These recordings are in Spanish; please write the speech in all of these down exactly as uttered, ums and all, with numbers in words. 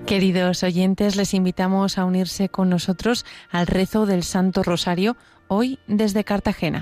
Queridos oyentes, les invitamos a unirse con nosotros al rezo del Santo Rosario, hoy desde Cartagena.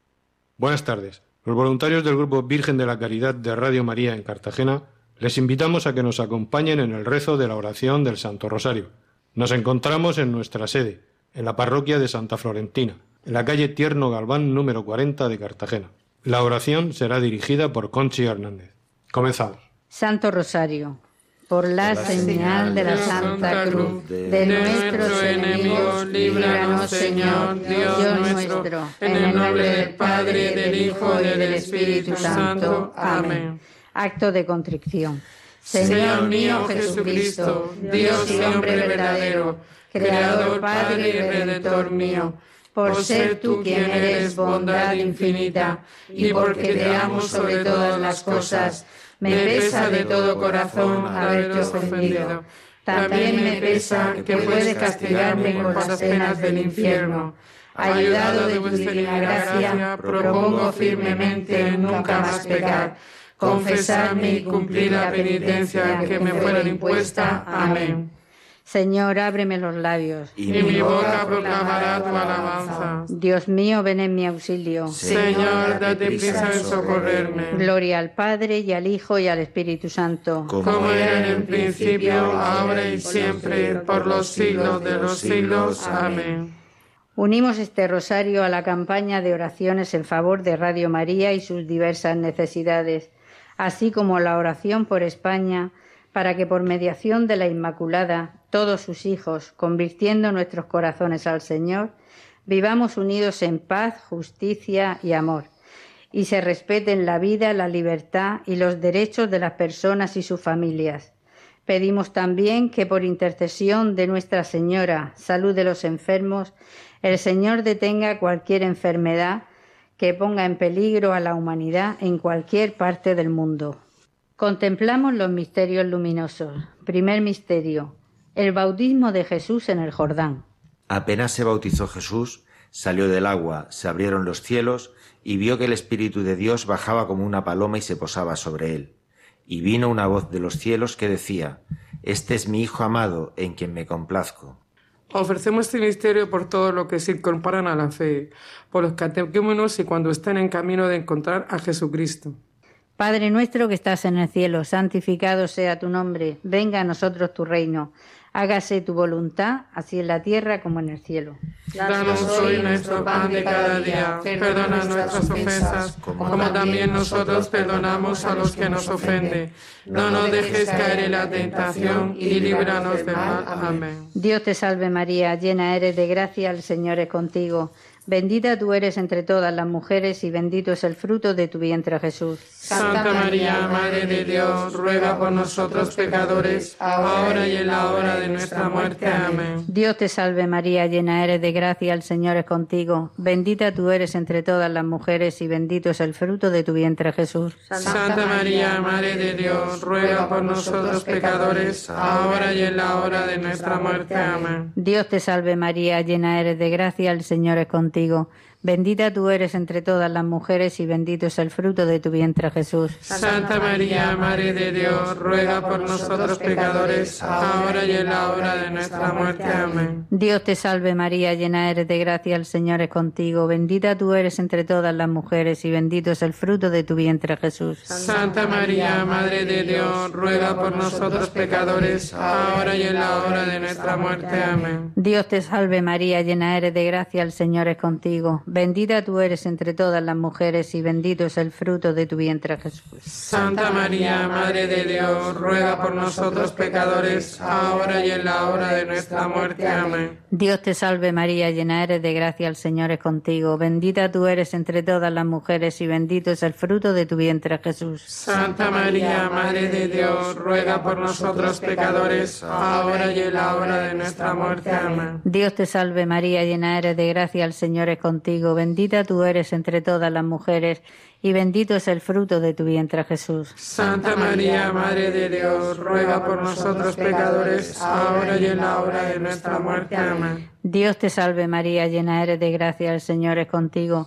Buenas tardes. Los voluntarios del Grupo Virgen de la Caridad de Radio María en Cartagena les invitamos a que nos acompañen en el rezo de la oración del Santo Rosario. Nos encontramos en nuestra sede, en la parroquia de Santa Florentina, en la calle Tierno Galván número cuarenta de Cartagena. La oración será dirigida por Conchi Hernández. Comenzamos. Santo Rosario, por la, por la señal de la Santa Cruz de, de nuestros enemigos, líbranos, Señor, Dios nuestro, en el nombre del Padre, del Hijo y del Espíritu Santo. Amén. Acto de contrición. Señor mío Jesucristo, Dios y hombre verdadero, Creador, Padre y Redentor mío, por ser tú quien eres bondad infinita y porque te amo sobre todas las cosas, me pesa de todo corazón haberte ofendido. También me pesa que puedes castigarme con las penas del infierno. Ayudado de tu divina gracia, propongo firmemente nunca más pecar, confesarme y cumplir la penitencia que me fuera impuesta. Amén. Señor, ábreme los labios, y mi boca proclamará tu alabanza. Dios mío, ven en mi auxilio. Señor, date prisa en socorrerme. Gloria al Padre, y al Hijo, y al Espíritu Santo. Como era en el principio, ahora y siempre, por los siglos de los siglos. Amén. Unimos este rosario a la campaña de oraciones en favor de Radio María y sus diversas necesidades, así como la oración por España, para que por mediación de la Inmaculada, todos sus hijos, convirtiendo nuestros corazones al Señor, vivamos unidos en paz, justicia y amor, y se respeten la vida, la libertad y los derechos de las personas y sus familias. Pedimos también que por intercesión de Nuestra Señora, salud de los enfermos, el Señor detenga cualquier enfermedad que ponga en peligro a la humanidad en cualquier parte del mundo. Contemplamos los misterios luminosos. Primer misterio, el bautismo de Jesús en el Jordán. Apenas se bautizó Jesús, salió del agua, se abrieron los cielos y vio que el Espíritu de Dios bajaba como una paloma y se posaba sobre él. Y vino una voz de los cielos que decía: Este es mi Hijo amado, en quien me complazco. Ofrecemos este misterio por todo lo que se incorporan a la fe, por los catequémenos y cuando estén en camino de encontrar a Jesucristo. Padre nuestro que estás en el cielo, santificado sea tu nombre, venga a nosotros tu reino, hágase tu voluntad, así en la tierra como en el cielo. Danos hoy nuestro pan de cada día, perdona nuestras ofensas, como también nosotros perdonamos a los que nos ofenden. No nos dejes caer en la tentación y líbranos del mal. Amén. Dios te salve María, llena eres de gracia, el Señor es contigo. Bendita tú eres entre todas las mujeres y bendito es el fruto de tu vientre, Jesús. Santa María, Madre de Dios, ruega por nosotros pecadores, ahora y en la hora de nuestra muerte. Amén. Dios te salve María, llena eres de gracia, el Señor es contigo. Bendita tú eres entre todas las mujeres y bendito es el fruto de tu vientre, Jesús. Santa María, Madre de Dios, ruega por nosotros pecadores, ahora y en la hora de nuestra muerte. Amén. Dios te salve María, llena eres de gracia, el Señor es contigo. Bendita tú eres entre todas las mujeres y bendito es el fruto de tu vientre, Jesús. Santa María, Madre de Dios, ruega por nosotros pecadores, ahora y en la hora de nuestra muerte. Amén. Dios te salve María, llena eres de gracia, el Señor es contigo. Bendita tú eres entre todas las mujeres y bendito es el fruto de tu vientre, Jesús. Santa María, Madre de Dios, ruega por nosotros pecadores, ahora y en la hora de nuestra muerte. Amén. Dios te salve María, llena eres de gracia, el Señor es contigo. Bendita tú eres entre todas las mujeres y bendito es el fruto de tu vientre, Jesús. Santa María, Madre de Dios, ruega por nosotros pecadores, ahora y en la hora de nuestra muerte. Amén. Dios te salve María, llena eres de gracia, el Señor es contigo. Bendita tú eres entre todas las mujeres y bendito es el fruto de tu vientre, Jesús. Santa María, Madre de Dios, ruega por nosotros pecadores, ahora y en la hora de nuestra muerte. Amén. Dios te salve María, llena eres de gracia, el Señor es contigo. Bendita tú eres entre todas las mujeres y bendito es el fruto de tu vientre, Jesús. Santa María, Madre de Dios, ruega por nosotros pecadores, ahora y en la hora de nuestra muerte. Amén. Dios te salve María, llena eres de gracia, el Señor es contigo.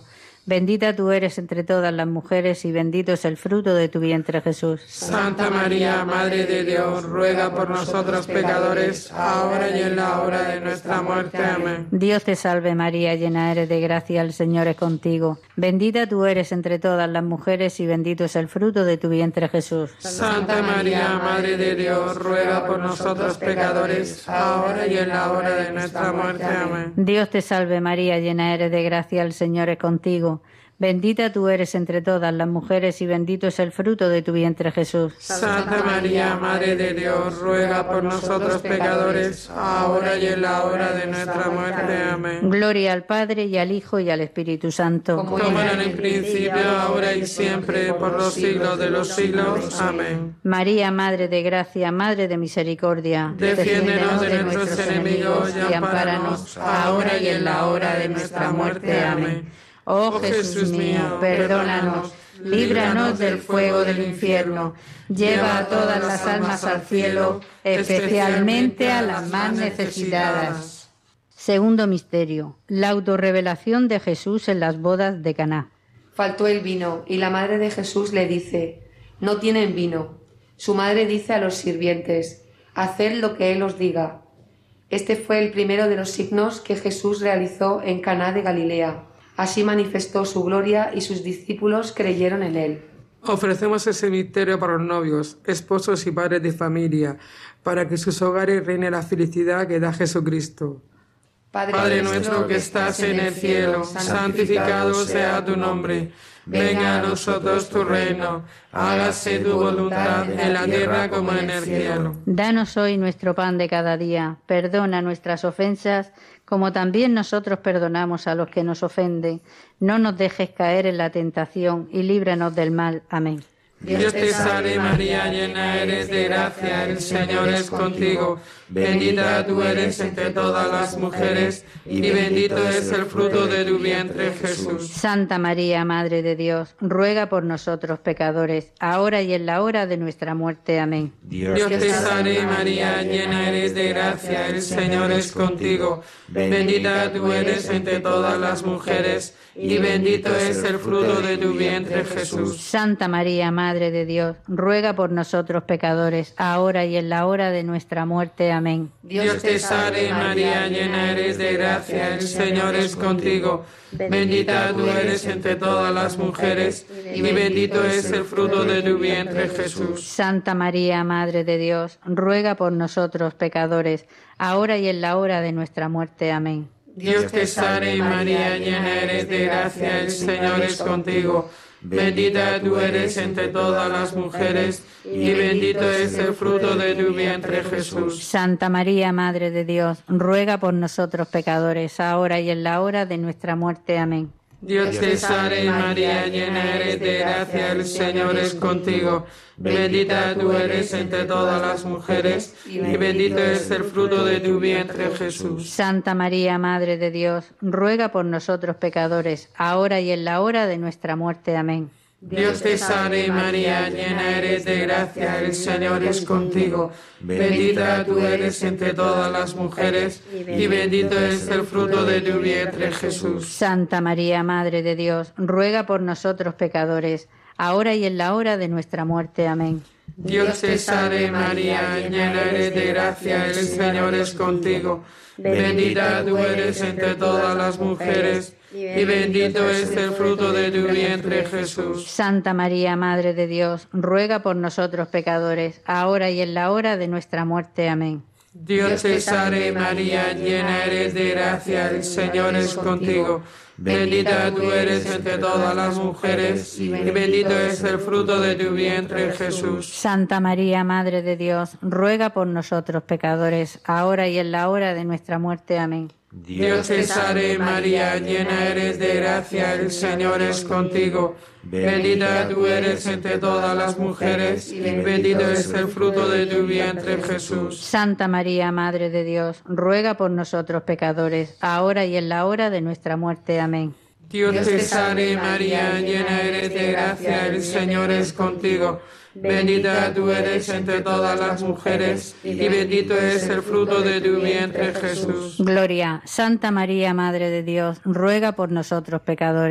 Bendita tú eres entre todas las mujeres y bendito es el fruto de tu vientre, Jesús. Santa María, Madre de Dios, ruega por nosotros pecadores, ahora y en la hora de nuestra muerte. Amén. Dios te salve María, llena eres de gracia, el Señor es contigo. Bendita tú eres entre todas las mujeres y bendito es el fruto de tu vientre, Jesús. Santa María, Madre de Dios, ruega por nosotros pecadores, ahora y en la hora de nuestra muerte. Amén. Dios te salve María, llena eres de gracia, el Señor es contigo. Bendita tú eres entre todas las mujeres y bendito es el fruto de tu vientre, Jesús. Santa María, Madre de Dios, ruega por nosotros pecadores, ahora y en la hora de nuestra muerte. Amén. Gloria al Padre y al Hijo y al Espíritu Santo. Como era en el principio, ahora y siempre, por los siglos de los siglos. Amén. María, Madre de gracia, Madre de misericordia, defiéndenos de nuestros enemigos y ampáranos, ahora y en la hora de nuestra muerte. Amén. Oh Jesús mío, perdónanos, líbranos del fuego del infierno, lleva a todas las almas al cielo, especialmente a las más necesitadas. Segundo misterio, la autorrevelación de Jesús en las bodas de Caná. Faltó el vino y la madre de Jesús le dice: no tienen vino. Su madre dice a los sirvientes: haced lo que él os diga. Este fue el primero de los signos que Jesús realizó en Caná de Galilea. Así manifestó su gloria y sus discípulos creyeron en él. Ofrecemos ese misterio para los novios, esposos y padres de familia, para que sus hogares reine la felicidad que da Jesucristo. Padre, Padre nuestro que estás en el cielo, santificado sea tu nombre. Venga a nosotros tu reino, hágase tu voluntad en la tierra como en el cielo. Danos hoy nuestro pan de cada día, perdona nuestras ofensas, como también nosotros perdonamos a los que nos ofenden. No nos dejes caer en la tentación y líbranos del mal. Amén. Dios te salve María, llena eres de gracia, el Señor es contigo. Bendita tú eres entre todas las mujeres y bendito es el fruto de tu vientre, Jesús. Santa María, Madre de Dios, ruega por nosotros pecadores, ahora y en la hora de nuestra muerte. Amén. Dios te salve María, llena eres de gracia, el Señor es contigo. Bendita tú eres entre todas las mujeres y bendito es el fruto de tu vientre, Jesús. Santa María, Madre de Dios, ruega por nosotros pecadores, ahora y en la hora de nuestra muerte. Amén. Dios te salve María, llena eres de gracia, el Señor es contigo. Bendita tú eres entre todas las mujeres y bendito es el fruto de tu vientre, Jesús. Santa María, Madre de Dios, ruega por nosotros pecadores, ahora y en la hora de nuestra muerte. Amén. Dios te salve María, llena eres de gracia, el Señor es contigo. Bendita tú eres entre todas las mujeres y bendito es el fruto de tu vientre, Jesús. Santa María, Madre de Dios, ruega por nosotros pecadores, ahora y en la hora de nuestra muerte. Amén. Dios te salve María, llena eres de gracia, el Señor es contigo. Bendita tú eres entre todas las mujeres y bendito es el fruto de tu vientre, Jesús. Santa María, Madre de Dios, ruega por nosotros pecadores, ahora y en la hora de nuestra muerte. Amén. Dios te salve María, llena eres de gracia, el Señor es contigo. Bendita tú eres entre todas las mujeres y bendito es el fruto de tu vientre, Jesús. Santa María, Madre de Dios, ruega por nosotros pecadores, ahora y en la hora de nuestra muerte. Amén. Dios te salve María, llena eres de gracia, el Señor es contigo. Bendita tú eres entre todas las mujeres y bendito es el fruto de tu vientre, Jesús. Santa María, Madre de Dios, ruega por nosotros pecadores, ahora y en la hora de nuestra muerte. Amén. Dios te salve María, llena eres de gracia, el Señor es contigo. Bendita tú eres entre todas las mujeres y bendito es el fruto de tu vientre, Jesús. Santa María, Madre de Dios, ruega por nosotros pecadores, ahora y en la hora de nuestra muerte. Amén. Dios te salve María, llena eres de gracia, el Señor es contigo. Bendita tú eres entre todas las mujeres y bendito es el fruto de tu vientre, Jesús. Santa María, Madre de Dios, ruega por nosotros pecadores, ahora y en la hora de nuestra muerte. Amén. Dios te salve María, llena eres de gracia, el Señor es contigo. Bendita tú eres entre todas las mujeres y bendito es el fruto de tu vientre, Jesús. Gloria. Santa María, Madre de Dios, ruega por nosotros pecadores,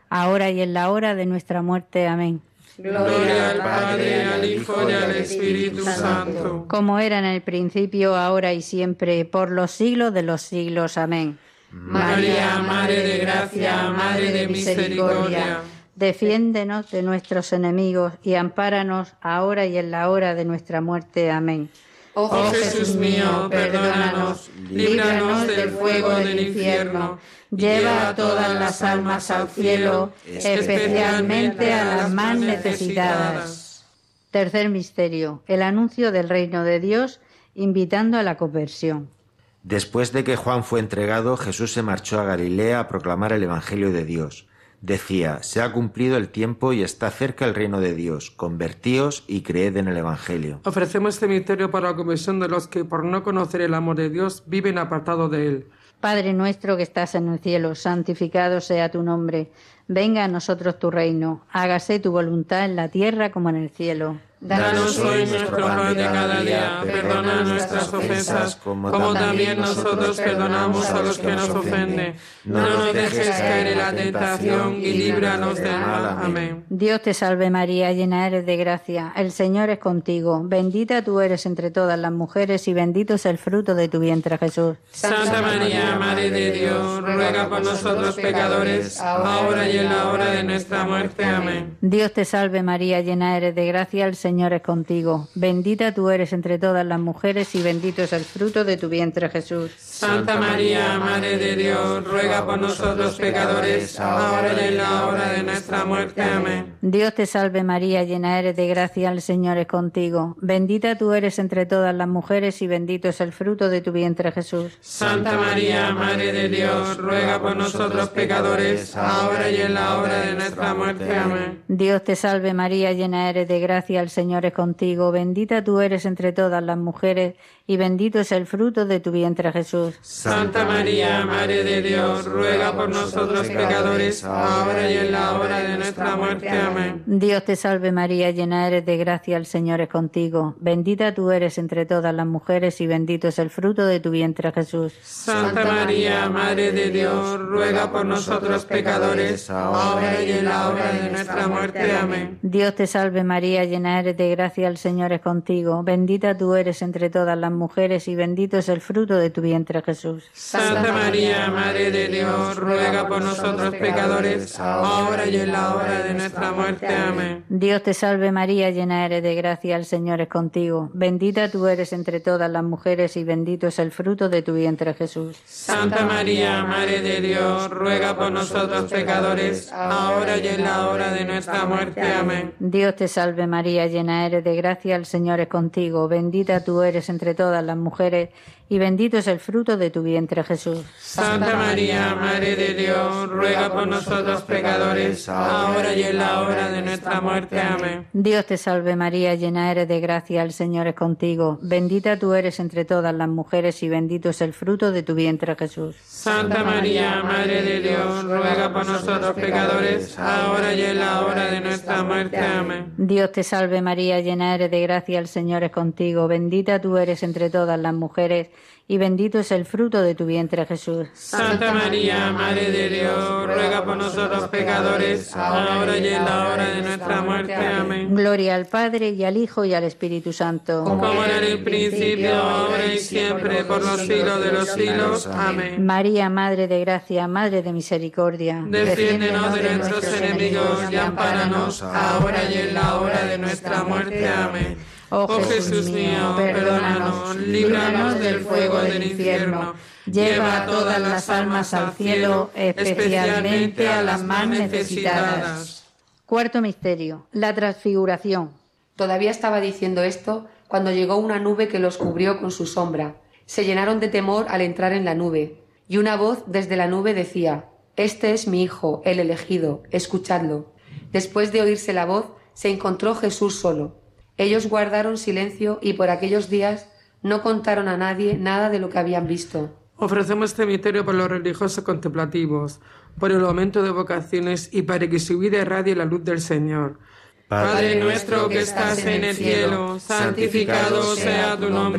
ahora y en la hora de nuestra muerte. Amén. Gloria al Padre, al Hijo y al Espíritu Santo. Como era en el principio, ahora y siempre, por los siglos de los siglos. Amén. María, Madre de Gracia, Madre de Misericordia, defiéndenos de nuestros enemigos y ampáranos ahora y en la hora de nuestra muerte. Amén. Oh Jesús mío, perdónanos, líbranos del fuego del infierno, lleva a todas las almas al cielo, especialmente a las más necesitadas. Tercer misterio, el anuncio del reino de Dios, invitando a la conversión. Después de que Juan fue entregado, Jesús se marchó a Galilea a proclamar el Evangelio de Dios. Decía: se ha cumplido el tiempo y está cerca el reino de Dios. Convertíos y creed en el Evangelio. Ofrecemos este misterio para la conversión de los que, por no conocer el amor de Dios, viven apartados de él. Padre nuestro que estás en el cielo, santificado sea tu nombre. Venga a nosotros tu reino. Hágase tu voluntad en la tierra como en el cielo. Danos hoy nuestro pan de cada día, perdona nuestras ofensas, como también nosotros perdonamos a los que nos ofenden. No nos dejes caer en la tentación y líbranos del mal. Amén. Dios te salve María, llena eres de gracia, el Señor es contigo. Bendita tú eres entre todas las mujeres y bendito es el fruto de tu vientre, Jesús. Santa María, Madre de Dios, ruega por nosotros pecadores, ahora y en la hora de nuestra muerte. Amén. Dios te salve María, llena eres de gracia, el Señor es contigo. Bendita tú eres entre todas las mujeres y bendito es el fruto de tu vientre, Jesús. Santa María, Madre de Dios, ruega por nosotros pecadores, ahora y en la hora de nuestra muerte. Amén. Dios te salve María, llena eres de gracia, el Señor es contigo. Bendita tú eres entre todas las mujeres y bendito es el fruto de tu vientre, Jesús. Santa María, Madre de Dios, ruega por nosotros pecadores, ahora y en la hora de nuestra muerte. Amén. Dios te salve María, llena eres de gracia, el Señor es contigo. Bendita tú eres entre todas las mujeres y bendito es el fruto de tu vientre, Jesús. Santa María, Madre de Dios, ruega por nosotros pecadores, ahora y en la hora de nuestra muerte. Amén. Dios te salve María, llena eres de gracia, el Señor es contigo. Bendita tú eres entre todas las mujeres y bendito es el fruto de tu vientre, Jesús. Santa María, Madre de Dios, ruega por nosotros pecadores, ahora y en la hora de nuestra muerte. Amén. Dios te salve María, llena eres de gracia, el Señor es contigo. Bendita tú eres entre todas las mujeres y bendito es el fruto de tu vientre, Jesús. Santa María, Madre de Dios, ruega por nosotros pecadores, ahora y en la hora de nuestra muerte. Amén. Dios te salve María, llena eres de gracia, el Señor es contigo. Bendita tú eres entre todas las mujeres y bendito es el fruto de tu vientre, Jesús. Santa María, Madre de Dios, ruega por nosotros pecadores, ahora y en la hora de nuestra muerte. Amén. Dios te salve María, llena eres de gracia, el Señor es contigo. Bendita tú eres entre todas las mujeres y bendito es el fruto de tu vientre, Jesús. Santa María, Madre de Dios, ruega por nosotros pecadores, ahora y en la hora de nuestra muerte. Amén. Dios te salve María, llena eres de gracia, el Señor es contigo. Bendita tú eres entre todas las mujeres y bendito es el fruto de tu vientre, Jesús. Santa María, Madre de Dios, ruega por nosotros pecadores, ahora y en la hora de nuestra muerte. Amén. Dios te salve María, llena eres de gracia, el Señor es contigo. Bendita tú eres entre todas las mujeres y bendito es el fruto de tu vientre, Jesús. Santa María, Madre de Dios, ruega por nosotros pecadores, ahora y en la hora de nuestra muerte. Amén. Gloria al Padre, y al Hijo, y al Espíritu Santo. Como era en el principio, ahora y siempre, por los siglos de los siglos. Amén. María, Madre de Gracia, Madre de Misericordia, defiéndenos de nuestros enemigos y ampáranos, ahora y en la hora de nuestra muerte. Amén. Oh Jesús mío, perdónanos, líbranos del fuego del infierno, lleva a todas las almas al cielo, especialmente a las más necesitadas. Cuarto misterio, la transfiguración. Todavía estaba diciendo esto cuando llegó una nube que los cubrió con su sombra. Se llenaron de temor al entrar en la nube, y una voz desde la nube decía: Este es mi Hijo, el elegido, escuchadlo. Después de oírse la voz, se encontró Jesús solo. Ellos guardaron silencio y por aquellos días no contaron a nadie nada de lo que habían visto. Ofrecemos este misterio por los religiosos contemplativos, por el aumento de vocaciones y para que su vida irradie la luz del Señor. Padre nuestro que estás en el cielo, santificado sea tu nombre.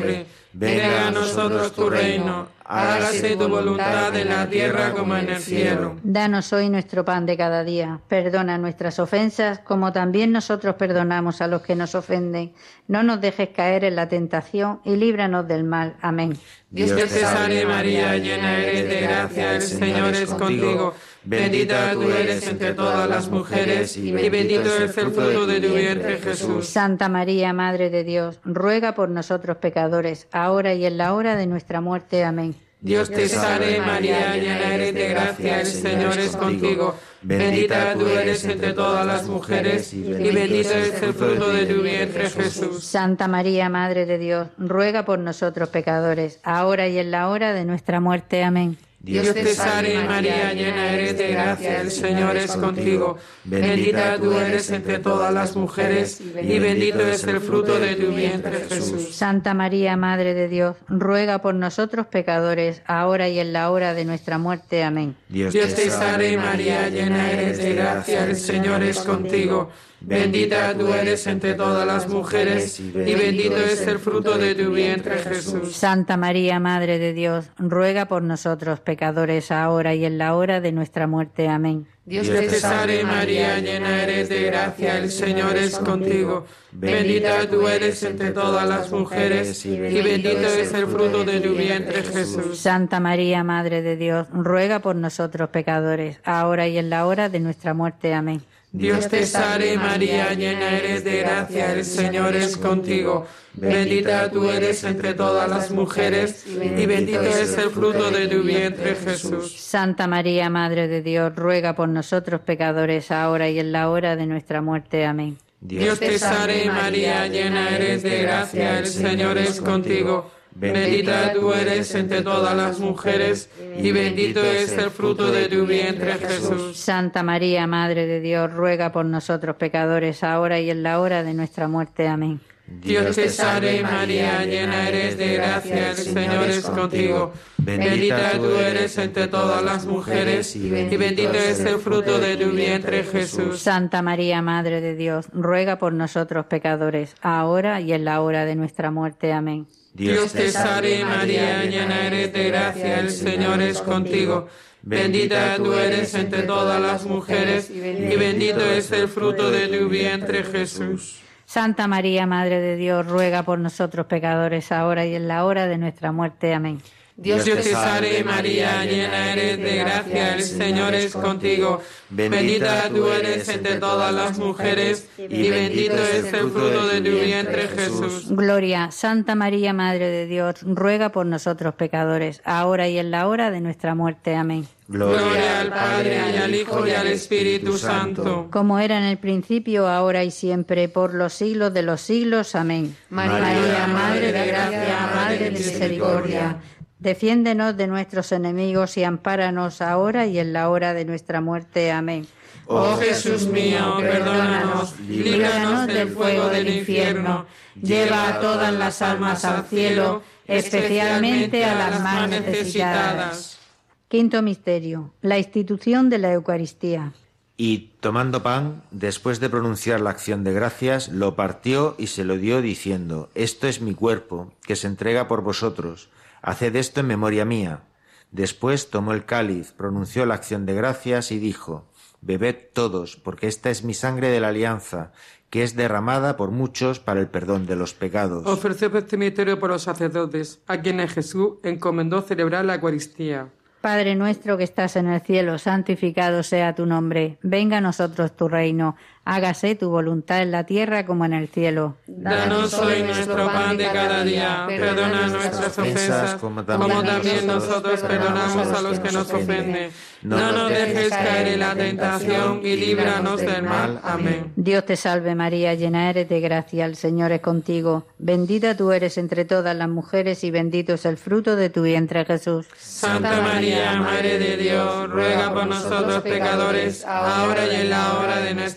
Venga a nosotros tu reino, hágase tu voluntad en la tierra como en el cielo. Danos hoy nuestro pan de cada día. Perdona nuestras ofensas, como también nosotros perdonamos a los que nos ofenden. No nos dejes caer en la tentación y líbranos del mal. Amén. Dios te salve María, llena eres de gracia, el Señor es contigo. Bendita tú eres entre todas las mujeres y bendito es el fruto de tu vientre, Jesús. Santa María, Madre de Dios, ruega por nosotros pecadores, ahora y en la hora de nuestra muerte. Amén. Dios te salve María, llena eres de gracia, el Señor es contigo. Bendita tú eres entre todas las mujeres y bendito es el fruto de tu vientre, Jesús. Santa María, Madre de Dios, ruega por nosotros pecadores, ahora y en la hora de nuestra muerte. Amén. Dios te salve María, llena eres de gracia, el Señor es contigo. Bendita tú eres entre todas las mujeres y bendito es el fruto de tu vientre, Jesús. Santa María, Madre de Dios, ruega por nosotros pecadores, ahora y en la hora de nuestra muerte. Amén. Dios te salve María, llena eres de gracia, el Señor es contigo. Bendita tú eres entre todas las mujeres y bendito es el fruto de tu vientre, Jesús. Santa María, Madre de Dios, ruega por nosotros pecadores, ahora y en la hora de nuestra muerte. Amén. Dios te salve María, llena eres de gracia, el Señor es contigo. Bendita tú eres entre todas las mujeres y bendito es el fruto de tu vientre, Jesús. Santa María, Madre de Dios, ruega por nosotros pecadores, ahora y en la hora de nuestra muerte. Amén. Dios te salve María, llena eres de gracia, el Señor es contigo. Bendita tú eres entre todas las mujeres y bendito es el fruto de tu vientre, Jesús. Santa María, Madre de Dios, ruega por nosotros pecadores, ahora y en la hora de nuestra muerte. Amén. Dios te salve María, llena eres de gracia, el Señor es contigo. Bendita tú eres entre todas las mujeres y bendito es el fruto de tu vientre, Jesús. Santa María, Madre de Dios, ruega por nosotros pecadores, ahora y en la hora de nuestra muerte. Amén. Dios te salve María, llena eres de gracia, el Señor es contigo. Bendita tú eres entre todas las mujeres y bendito es el fruto de tu vientre, Jesús. Santa María, Madre de Dios, ruega por nosotros pecadores, ahora y en la hora de nuestra muerte. Amén. Dios te salve María, llena eres de gracia, el Señor es contigo. Bendita tú eres entre todas las mujeres y bendito es el fruto de tu vientre, Jesús. Santa María, Madre de Dios, ruega por nosotros pecadores, ahora y en la hora de nuestra muerte. Amén. Dios te salve María, llena eres de gracia, el Señor es contigo. Bendita tú eres entre todas las mujeres y bendito es el fruto de tu vientre, Jesús. Gloria, Santa María, Madre de Dios, ruega por nosotros pecadores, ahora y en la hora de nuestra muerte. Amén. Gloria al Padre, y al Hijo, y al Espíritu Santo. Como era en el principio, ahora y siempre, por los siglos de los siglos. Amén. María, Madre de gracia, Madre de misericordia, defiéndenos de nuestros enemigos y ampáranos ahora y en la hora de nuestra muerte. Amén. Oh Jesús mío, perdónanos, líbranos del fuego del infierno, lleva a todas las almas al cielo, especialmente a las más necesitadas. Quinto misterio, la institución de la Eucaristía. Y tomando pan, después de pronunciar la acción de gracias, lo partió y se lo dio diciendo: Esto es mi cuerpo, que se entrega por vosotros. Haced esto en memoria mía. Después tomó el cáliz, pronunció la acción de gracias y dijo: Bebed todos, porque esta es mi sangre de la alianza, que es derramada por muchos para el perdón de los pecados. Ofreció este misterio por los sacerdotes, a quienes Jesús encomendó celebrar la Eucaristía. Padre nuestro que estás en el cielo, santificado sea tu nombre. Venga a nosotros tu reino. Hágase tu voluntad en la tierra como en el cielo. Danos hoy nuestro pan de cada día. Perdona nuestras ofensas, como también nosotros perdonamos a los que nos ofenden. No nos dejes caer en la tentación y líbranos del mal. Amén. Dios te salve María, llena eres de gracia, el Señor es contigo. Bendita tú eres entre todas las mujeres y bendito es el fruto de tu vientre, Jesús. Santa María, Madre de Dios, ruega por nosotros pecadores, ahora y en la hora de nuestra muerte.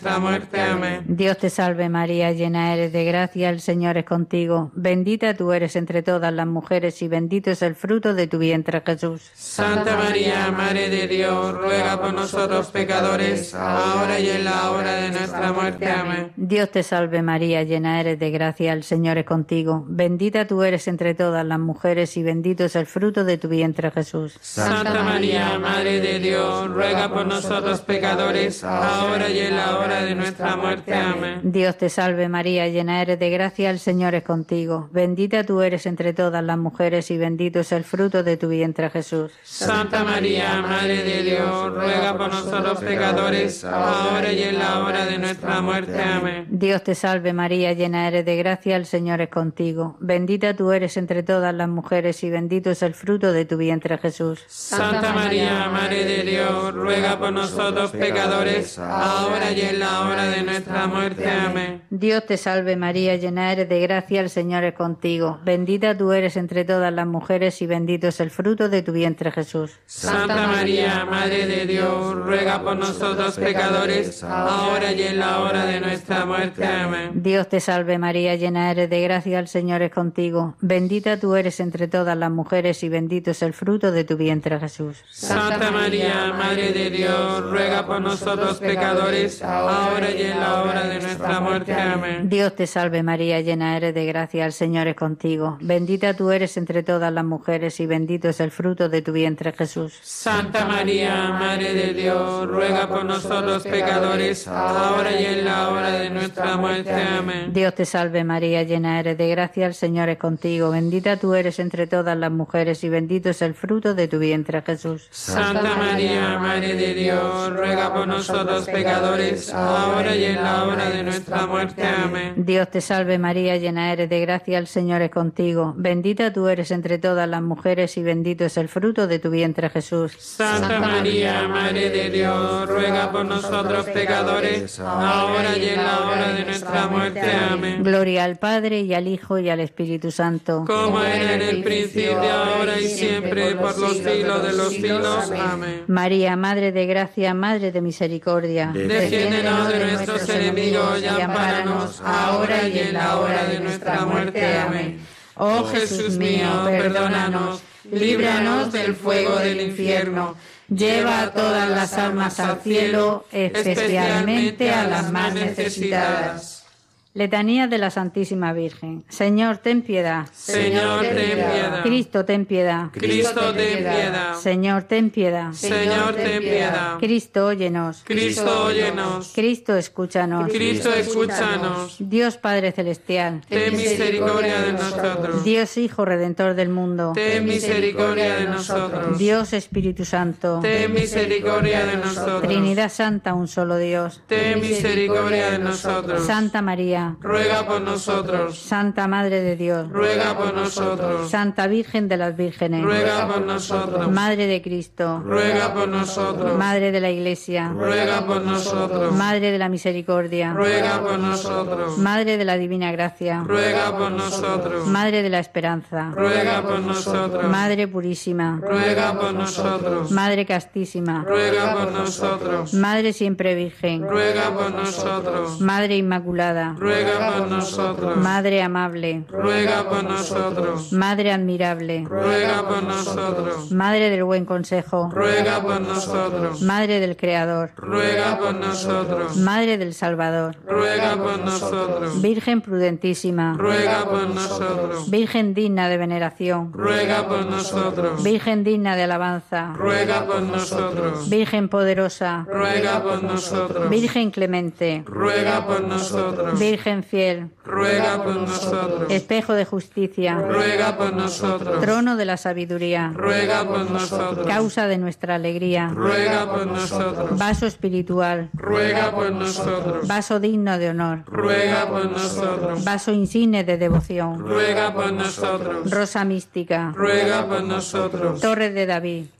muerte. Amén. Dios te salve María, llena eres de gracia, el Señor es contigo. Bendita tú eres entre todas las mujeres y bendito es el fruto de tu vientre, Jesús. Santa María, Madre de Dios, ruega por nosotros pecadores, ahora y en la hora de nuestra muerte. Amén. Dios te salve María, llena eres de gracia, el Señor es contigo. Bendita tú eres entre todas las mujeres y bendito es el fruto de tu vientre, Jesús. Santa María, Madre de Dios, ruega por nosotros pecadores, ahora y en la hora de nuestra muerte. Amén. Dios te salve María, llena eres de gracia, el Señor es contigo. Bendita tú eres entre todas las mujeres y bendito es el fruto de tu vientre, Jesús. Santa María, Madre de Dios, ruega por nosotros pecadores, ahora y en la hora de nuestra muerte. Amén. Dios te salve María, llena eres de gracia, el Señor es contigo. Bendita tú eres entre todas las mujeres y bendito es el fruto de tu vientre, Jesús. Santa María, Madre de Dios, ruega por nosotros pecadores, ahora y en la hora de nuestra muerte. Amén. Dios te salve María, llena eres de gracia, el Señor es contigo. Bendita tú eres entre todas las mujeres y bendito es el fruto de tu vientre, Jesús. Santa María, Madre de Dios, ruega por nosotros pecadores, ahora y en la hora de nuestra muerte. Amén. Dios te salve María, llena eres de gracia, el Señor es contigo. Bendita tú eres entre todas las mujeres y bendito es el fruto de tu vientre, Jesús. Santa María, Madre de Dios, ruega por nosotros pecadores, ahora y en la hora de nuestra muerte. Amén. Dios te salve María, llena eres de gracia, el Señor es contigo. Bendita tú eres entre todas las mujeres y bendito es el fruto de tu vientre, Jesús. Santa María, Madre de Dios, ruega por nosotros pecadores, ahora y en la hora de nuestra muerte. Amén. Dios te salve María, llena eres de gracia, el Señor es contigo. Bendita tú eres entre todas las mujeres y bendito es el fruto de tu vientre, Jesús. Santa María, Madre de Dios, ruega por nosotros pecadores, ahora y en la hora de nuestra muerte. Amén. Dios te salve María, llena eres de gracia, el Señor es contigo. Bendita tú eres entre todas las mujeres y bendito es el fruto de tu vientre, Jesús. Santa María, Madre de Dios, ruega por nosotros pecadores, ahora y en la hora de nuestra muerte. Amén. Gloria al Padre y al Hijo y al Espíritu Santo. Como era en el principio, ahora y siempre, por los siglos de los siglos. Amén. María, Madre de gracia, Madre de misericordia. Defiéndenos de nuestros enemigos y ampáranos, ahora y en la hora de nuestra muerte. Amén. Oh Jesús mío, perdónanos, líbranos del fuego del infierno, lleva a todas las almas al cielo, especialmente a las más necesitadas. Letanía de la Santísima Virgen. Señor, ten piedad. Señor, ten piedad. Cristo, ten piedad. Cristo, ten piedad. Señor, ten piedad. Señor, ten piedad. Cristo, óyenos. Cristo, óyenos. Cristo, escúchanos. Cristo, escúchanos. Dios Padre Celestial. Ten misericordia de nosotros. Dios Hijo Redentor del mundo. Ten misericordia de nosotros. Dios Espíritu Santo. Ten misericordia de nosotros. Trinidad Santa, un solo Dios. Ten misericordia de nosotros. Santa María. Ruega por nosotros. Santa Madre de Dios. Ruega por nosotros. Santa Virgen de las Vírgenes. Ruega por nosotros. Madre de Cristo. Ruega por nosotros. Madre de la Iglesia. Ruega por nosotros. Madre de la Misericordia. Ruega por nosotros. Madre de la Divina Gracia. Ruega por nosotros. Madre de la Esperanza. Ruega por nosotros. Madre Purísima. Ruega por nosotros. Madre Castísima. Ruega por nosotros. Madre Siempre Virgen. Ruega por nosotros. Madre Inmaculada. Ruega por nosotros. Madre Amable. Ruega por nosotros. Madre Admirable. Ruega por nosotros. Madre del Buen Consejo. Ruega por nosotros. Madre del Creador. Ruega por nosotros. Madre del Salvador. Ruega por nosotros. Virgen prudentísima. Ruega por nosotros. Virgen digna de veneración. Ruega por nosotros. Virgen digna de alabanza. Ruega por nosotros. Virgen poderosa. Ruega por nosotros. Virgen clemente. Ruega por nosotros. Virgen fiel. Ruega por nosotros. Espejo de justicia. Ruega por nosotros. Trono de la sabiduría. Ruega por nosotros. Causa de nuestra alegría. Ruega por nosotros. Vaso espiritual. Ruega por nosotros. Vaso digno de honor. Ruega por nosotros. Vaso insigne de devoción. Ruega por nosotros. Rosa mística. Ruega por nosotros. Torre de David.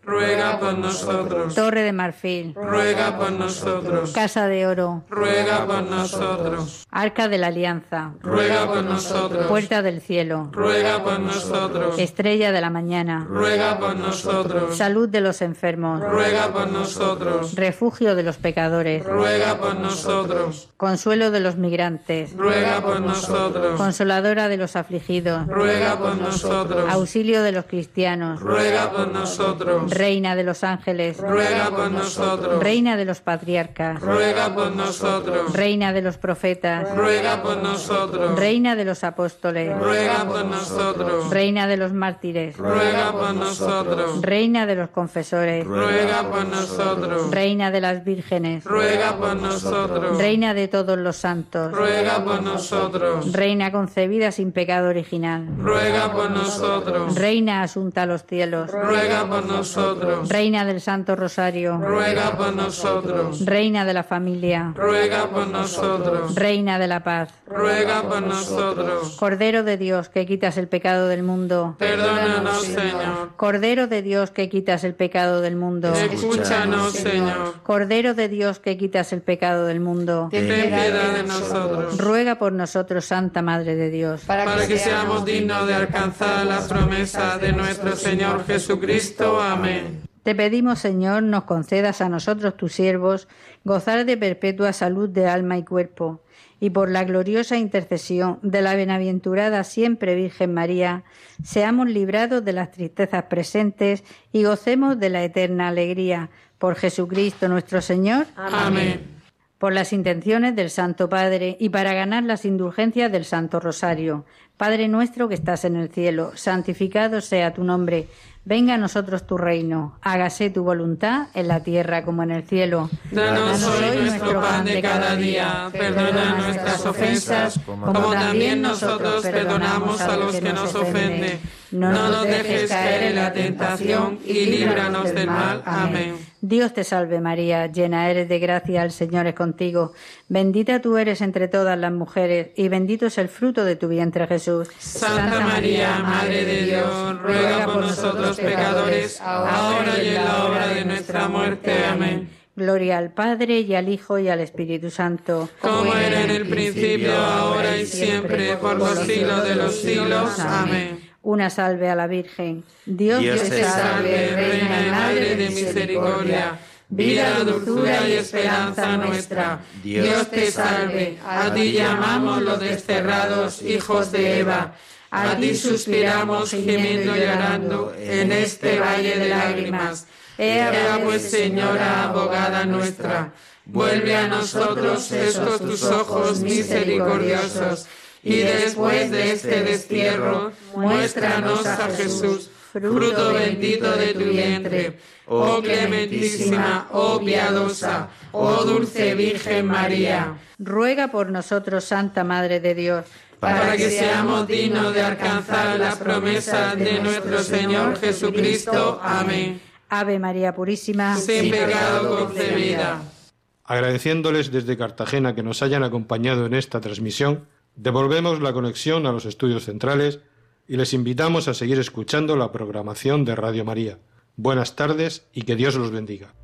ruega por nosotros. Torre de marfil, Ruega por nosotros. casa de oro, Ruega por nosotros. arca de la alianza, Ruega por nosotros. puerta del cielo, Ruega por nosotros. estrella de la mañana, Ruega por nosotros. salud de los enfermos, Ruega por nosotros. refugio de los pecadores, Ruega por nosotros. consuelo de los migrantes, Ruega por nosotros. consoladora de los afligidos, Ruega por nosotros. auxilio de los cristianos, Ruega por nosotros. reina de los ángeles, Ruega por nosotros. reina de los patriarcas, Ruega por nosotros. reina de los profetas, Ruega por nosotros. reina de los apóstoles, Ruega por nosotros. reina de los mártires, Ruega por nosotros. reina de los confesores, Ruega por nosotros. reina de las vírgenes, Ruega por nosotros. reina de todos los santos, Ruega por nosotros. reina concebida sin pecado original, Ruega por nosotros. reina asunta a los cielos, Ruega por nosotros. reina del Santo Rosario, Ruega por nosotros. reina de la familia, Ruega por nosotros. reina de la paz, Ruega por nosotros. Cordero de Dios que quitas el pecado del mundo, Perdónanos, Señor. Cordero de Dios que quitas el pecado del mundo, Escúchanos, Señor. Cordero de Dios que quitas el pecado del mundo, Ten piedad de nosotros. ruega por nosotros, Santa Madre de Dios, Para que seamos dignos de alcanzar la promesa de nuestro Señor Jesucristo. Amén. Te pedimos, Señor, nos concedas a nosotros, tus siervos, gozar de perpetua salud de alma y cuerpo, y por la gloriosa intercesión de la bienaventurada siempre Virgen María, seamos librados de las tristezas presentes y gocemos de la eterna alegría. Por Jesucristo nuestro Señor. Amén. Por las intenciones del Santo Padre y para ganar las indulgencias del Santo Rosario. Padre nuestro que estás en el cielo, santificado sea tu nombre. Venga a nosotros tu reino, hágase tu voluntad en la tierra como en el cielo. Danos hoy nuestro pan de cada día, perdona nuestras ofensas, como también nosotros perdonamos a los que nos ofenden. No nos dejes caer en la tentación y líbranos del mal. Amén. Dios te salve María, llena eres de gracia, el Señor es contigo. Bendita tú eres entre todas las mujeres y bendito es el fruto de tu vientre Jesús. Santa María, Madre de Dios, ruega por nosotros pecadores, ahora y en la hora de nuestra muerte. Amén. Gloria al Padre y al Hijo y al Espíritu Santo. Como era en el principio, ahora y siempre, por los siglos de los siglos. Amén. Una salve a la Virgen. Dios, Dios te te salve, Salve, Reina y Madre de misericordia, vida, dulzura y esperanza nuestra. Dios te salve, a ti llamamos los desterrados hijos de Eva. A ti suspiramos gimiendo y llorando en este valle de lágrimas. Ea pues, Señora, abogada nuestra, vuelve a nosotros estos tus ojos misericordiosos, y después de este destierro, muéstranos a Jesús, fruto bendito de tu vientre. Oh clementísima, oh piadosa, oh dulce Virgen María, ruega por nosotros, Santa Madre de Dios, para que seamos dignos de alcanzar las promesas de nuestro Señor Jesucristo. Amén. Ave María Purísima, Sin pecado concebida. Agradeciéndoles desde Cartagena que nos hayan acompañado en esta transmisión, devolvemos la conexión a los estudios centrales y les invitamos a seguir escuchando la programación de Radio María. Buenas tardes y que Dios los bendiga.